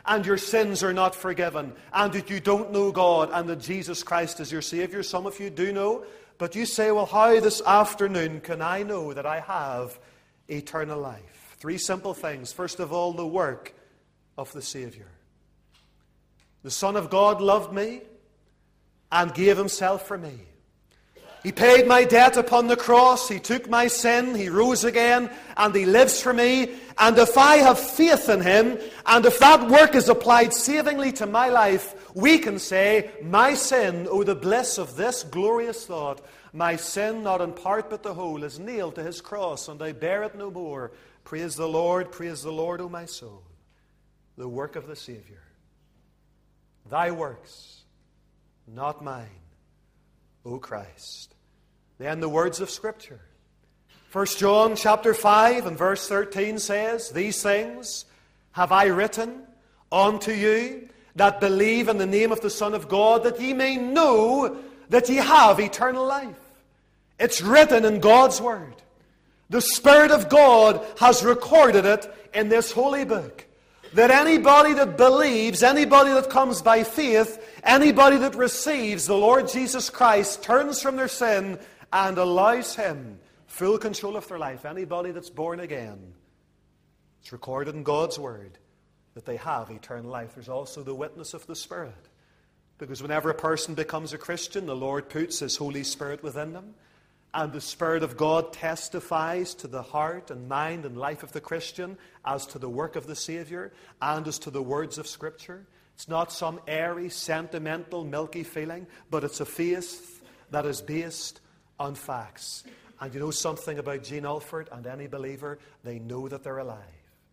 and your sins are not forgiven, and that you don't know God, and that Jesus Christ is your Savior. Some of you do know, but you say, well, how this afternoon can I know that I have eternal life? Three simple things. First of all, the work of the Savior. The Son of God loved me and gave himself for me. He paid my debt upon the cross. He took my sin. He rose again, and he lives for me. And if I have faith in him, and if that work is applied savingly to my life, we can say, my sin, oh, the bliss of this glorious thought, my sin, not in part but the whole, is nailed to his cross, and I bear it no more. Praise the Lord, praise the Lord, O my soul. The work of the Savior. Thy works, not mine, O Christ. Then the words of Scripture. First John chapter five and verse thirteen says, these things have I written unto you that believe in the name of the Son of God, that ye may know that ye have eternal life. It's written in God's Word. The Spirit of God has recorded it in this holy book. That anybody that believes, anybody that comes by faith, anybody that receives the Lord Jesus Christ, turns from their sin and allows him full control of their life. Anybody that's born again, it's recorded in God's Word that they have eternal life. There's also the witness of the Spirit. Because whenever a person becomes a Christian, the Lord puts His Holy Spirit within them. And the Spirit of God testifies to the heart and mind and life of the Christian as to the work of the Savior and as to the words of Scripture. It's not some airy, sentimental, milky feeling, but it's a faith that is based on facts. And you know something about Gene Alford and any believer, they know that they're alive.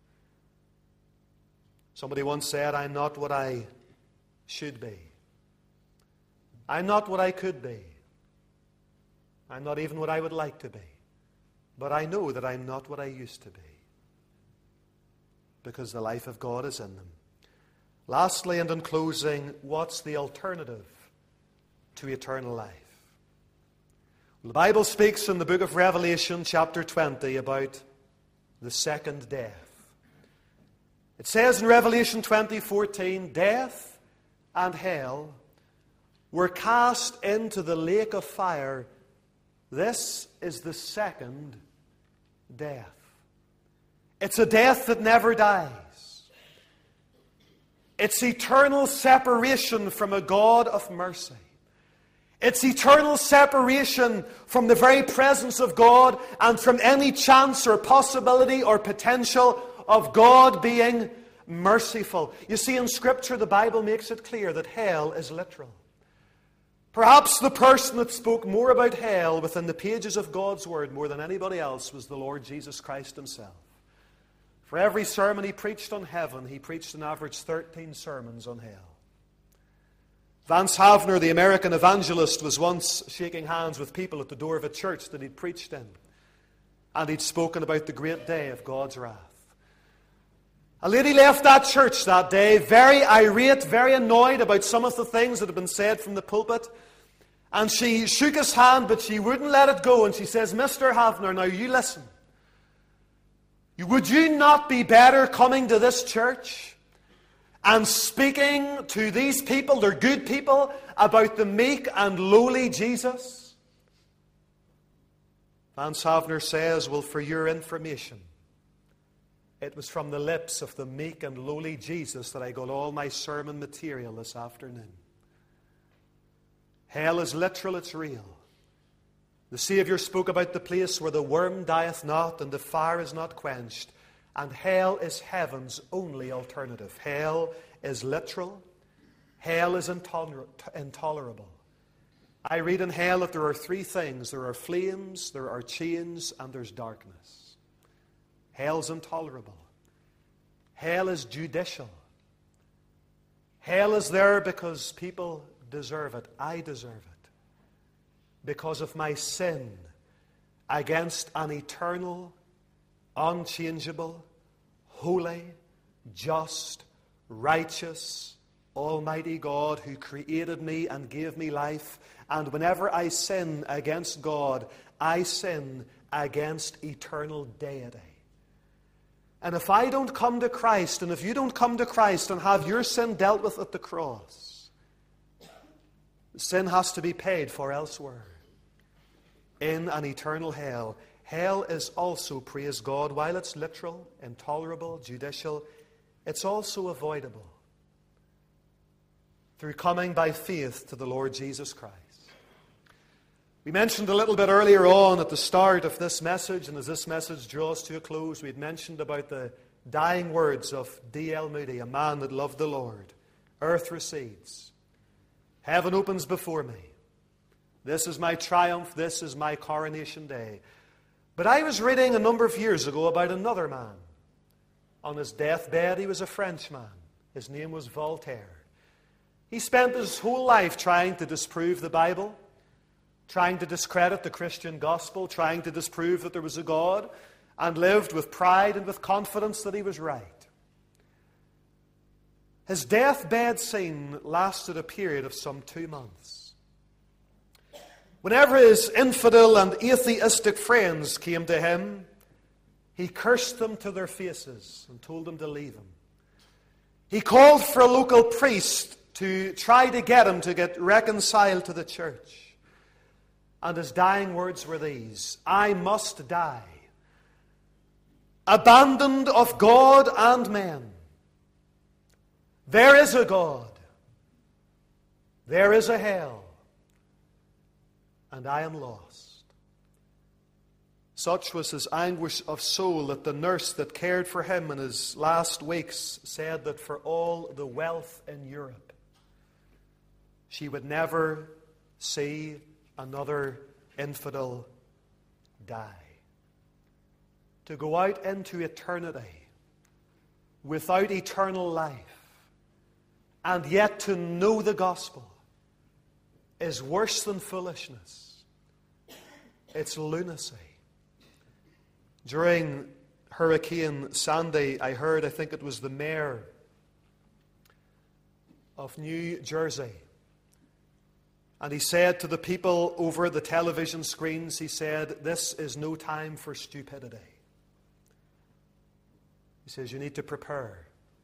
Somebody once said, I'm not what I should be. I'm not what I could be. I'm not even what I would like to be. But I know that I'm not what I used to be. Because the life of God is in them. Lastly, and in closing, what's the alternative to eternal life? Well, the Bible speaks in the book of Revelation, chapter twenty, about the second death. It says in Revelation twenty fourteen, death and hell were cast into the lake of fire. This is the second death. It's a death that never dies. It's eternal separation from a God of mercy. It's eternal separation from the very presence of God and from any chance or possibility or potential of God being merciful. You see, in Scripture, the Bible makes it clear that hell is literal. Perhaps the person that spoke more about hell within the pages of God's Word more than anybody else was the Lord Jesus Christ himself. For every sermon he preached on heaven, he preached an average thirteen sermons on hell. Vance Havner, the American evangelist, was once shaking hands with people at the door of a church that he'd preached in. And he'd spoken about the great day of God's wrath. A lady left that church that day very irate, very annoyed about some of the things that had been said from the pulpit. And she shook his hand, but she wouldn't let it go. And she says, Mister Havner, now you listen. Would you not be better coming to this church and speaking to these people, they're good people, about the meek and lowly Jesus? Vance Havner says, well, for your information, it was from the lips of the meek and lowly Jesus that I got all my sermon material this afternoon. Hell is literal, it's real. The Savior spoke about the place where the worm dieth not and the fire is not quenched. And hell is heaven's only alternative. Hell is literal. Hell is intoler- intolerable. I read in hell that there are three things. There are flames, there are chains, and there's darkness. Hell's intolerable. Hell is judicial. Hell is there because people deserve it. I deserve it. Because of my sin against an eternal, unchangeable, holy, just, righteous, almighty God who created me and gave me life. And whenever I sin against God, I sin against eternal deity. And if I don't come to Christ, and if you don't come to Christ and have your sin dealt with at the cross, sin has to be paid for elsewhere, in an eternal hell. Hell is also, praise God, while it's literal, intolerable, judicial, it's also avoidable through coming by faith to the Lord Jesus Christ. We mentioned a little bit earlier on at the start of this message, and as this message draws to a close, we had mentioned about the dying words of D L Moody, a man that loved the Lord. Earth recedes. Heaven opens before me. This is my triumph. This is my coronation day. But I was reading a number of years ago about another man. On his deathbed, he was a Frenchman. His name was Voltaire. He spent his whole life trying to disprove the Bible, trying to discredit the Christian gospel, trying to disprove that there was a God, and lived with pride and with confidence that he was right. His deathbed scene lasted a period of some two months. Whenever his infidel and atheistic friends came to him, he cursed them to their faces and told them to leave him. He called for a local priest to try to get him to get reconciled to the church. And his dying words were these: I must die, abandoned of God and men. There is a God. There is a hell. And I am lost. Such was his anguish of soul that the nurse that cared for him in his last weeks said that for all the wealth in Europe, she would never see another infidel die. To go out into eternity without eternal life and yet to know the gospel is worse than foolishness. It's lunacy. During Hurricane Sandy, I heard, I think it was the mayor of New Jersey, and he said to the people over the television screens, he said, this is no time for stupidity. He says, you need to prepare.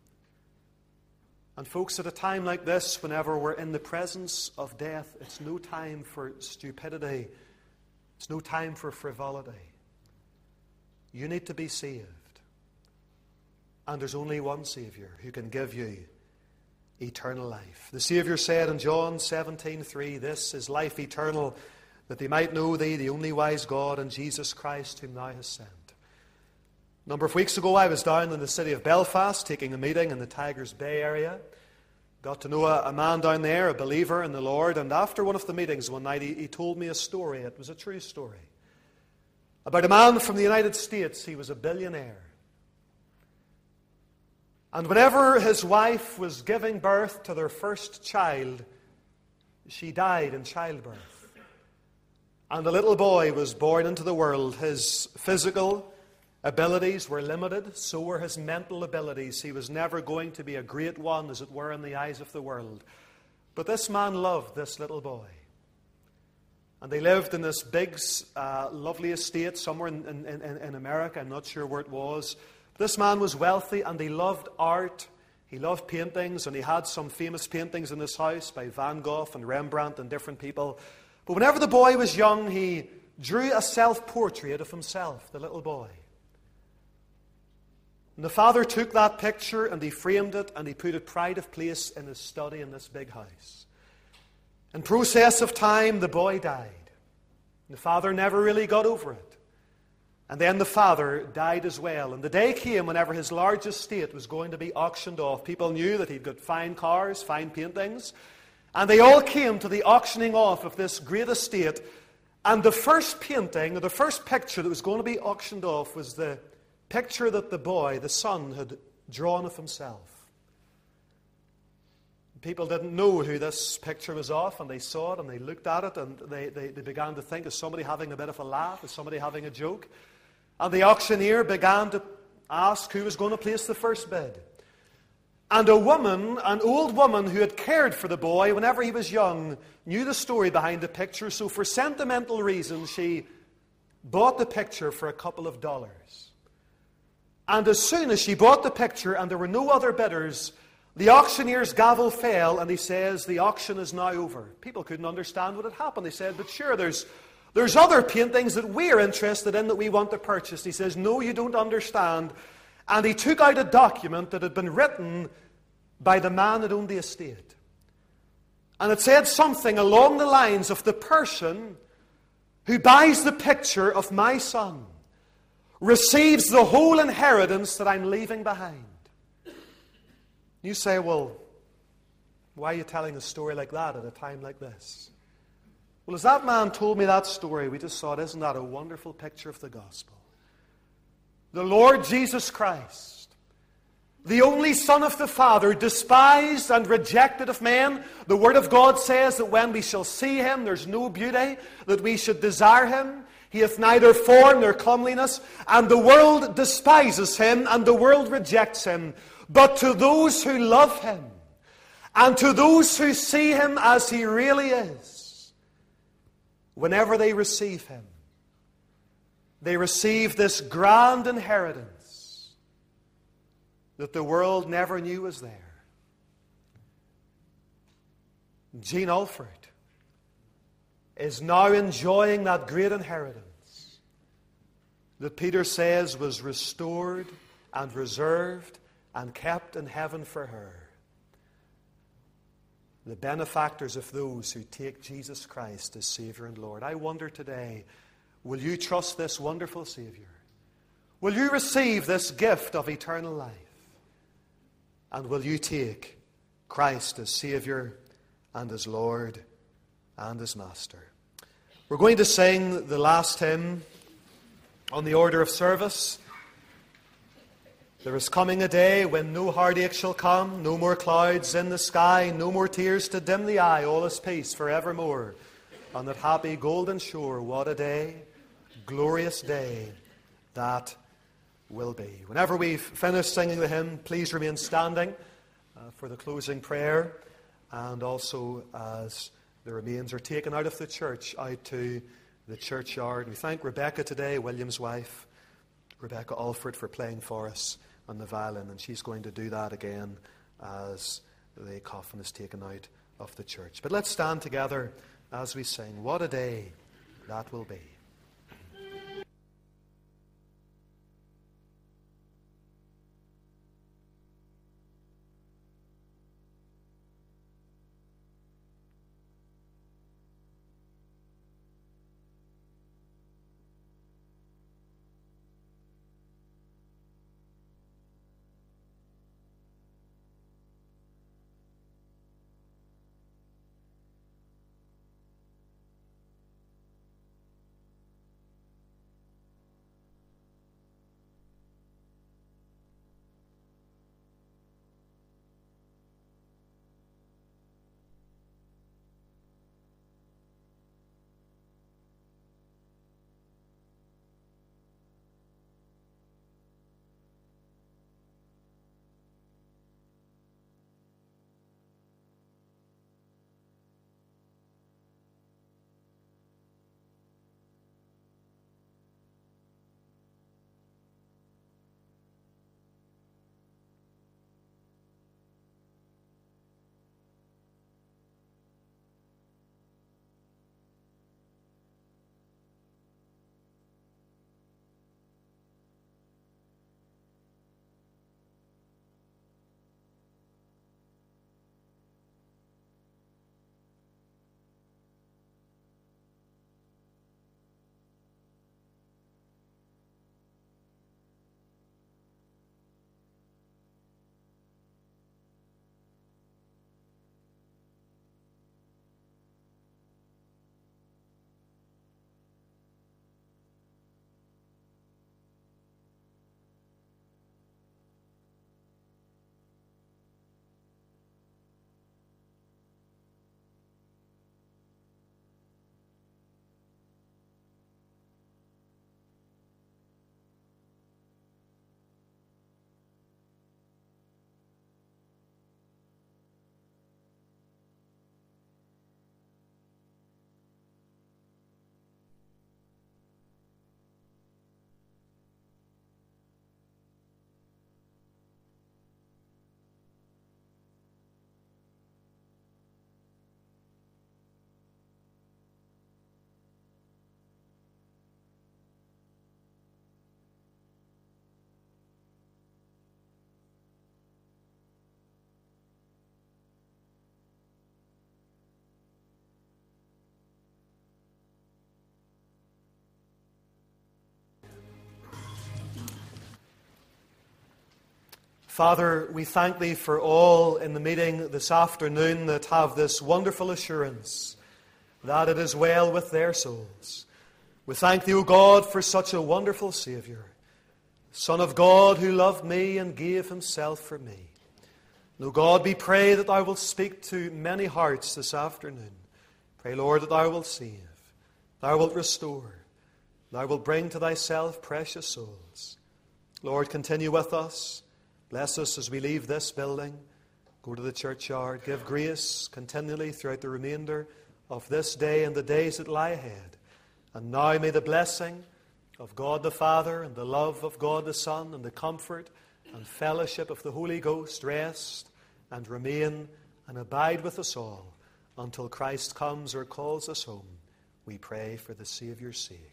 And folks, at a time like this, whenever we're in the presence of death, it's no time for stupidity. It's no time for frivolity. You need to be saved. And there's only one Savior who can give you eternal life. The Savior said in John seventeen three, this is life eternal, that they might know thee, the only wise God, and Jesus Christ, whom thou hast sent. A number of weeks ago, I was down in the city of Belfast taking a meeting in the Tigers Bay area. Got to know a, a man down there, a believer in the Lord, and after one of the meetings one night, he, he told me a story. It was a true story. About a man from the United States. He was a billionaire. And whenever his wife was giving birth to their first child, she died in childbirth. And a little boy was born into the world. His physical abilities were limited, so were his mental abilities. He was never going to be a great one, as it were, in the eyes of the world. But this man loved this little boy. And they lived in this big, uh, lovely estate somewhere in, in, in, in America. I'm not sure where it was. This man was wealthy and he loved art. He loved paintings, and he had some famous paintings in his house by Van Gogh and Rembrandt and different people. But whenever the boy was young, he drew a self-portrait of himself, the little boy. And the father took that picture and he framed it and he put it pride of place in his study in this big house. In process of time, the boy died. The father never really got over it. And then the father died as well. And the day came whenever his large estate was going to be auctioned off. People knew that he'd got fine cars, fine paintings. And they all came to the auctioning off of this great estate. And the first painting, or the first picture that was going to be auctioned off was the picture that the boy, the son, had drawn of himself. People didn't know who this picture was of, and they saw it and they looked at it and they, they, they began to think, is somebody having a bit of a laugh? Is somebody having a joke? And the auctioneer began to ask who was going to place the first bid. And a woman, an old woman who had cared for the boy whenever he was young, knew the story behind the picture, so for sentimental reasons she bought the picture for a couple of dollars. And as soon as she bought the picture and there were no other bidders, the auctioneer's gavel fell, and he says, the auction is now over. People couldn't understand what had happened. They said, but sure, there's, there's other paintings that we're interested in that we want to purchase. He says, no, you don't understand. And he took out a document that had been written by the man that owned the estate. And it said something along the lines of, the person who buys the picture of my son receives the whole inheritance that I'm leaving behind. You say, well, why are you telling a story like that at a time like this? Well, as that man told me that story, we just thought, isn't that a wonderful picture of the gospel? The Lord Jesus Christ, the only Son of the Father, despised and rejected of men. The Word of God says that when we shall see Him, there's no beauty, that we should desire Him. He hath neither form nor comeliness, and the world despises Him, and the world rejects Him. But to those who love Him, and to those who see Him as He really is, whenever they receive Him, they receive this grand inheritance that the world never knew was there. Jean Alford is now enjoying that great inheritance that Peter says was restored and reserved and kept in heaven for her. The benefactors of those who take Jesus Christ as Savior and Lord. I wonder today, will you trust this wonderful Savior? Will you receive this gift of eternal life? And will you take Christ as Savior and as Lord and as Master? We're going to sing the last hymn on the order of service. There is coming a day when no heartache shall come, no more clouds in the sky, no more tears to dim the eye, all is peace forevermore. On that happy golden shore, what a day, glorious day that will be. Whenever we've finished singing the hymn, please remain standing uh, for the closing prayer, and also as the remains are taken out of the church, out to the churchyard. We thank Rebecca today, William's wife, Rebecca Alford, for playing for us on the violin, and she's going to do that again as the coffin is taken out of the church. But let's stand together as we sing, what a day that will be. Father, we thank Thee for all in the meeting this afternoon that have this wonderful assurance that it is well with their souls. We thank Thee, O God, for such a wonderful Saviour, Son of God who loved me and gave Himself for me. And, O God, we pray that Thou wilt speak to many hearts this afternoon. Pray, Lord, that Thou wilt save, Thou wilt restore, Thou wilt bring to Thyself precious souls. Lord, continue with us. Bless us as we leave this building, go to the churchyard. Give grace continually throughout the remainder of this day and the days that lie ahead. And now may the blessing of God the Father and the love of God the Son and the comfort and fellowship of the Holy Ghost rest and remain and abide with us all until Christ comes or calls us home. We pray for the Saviour's sake.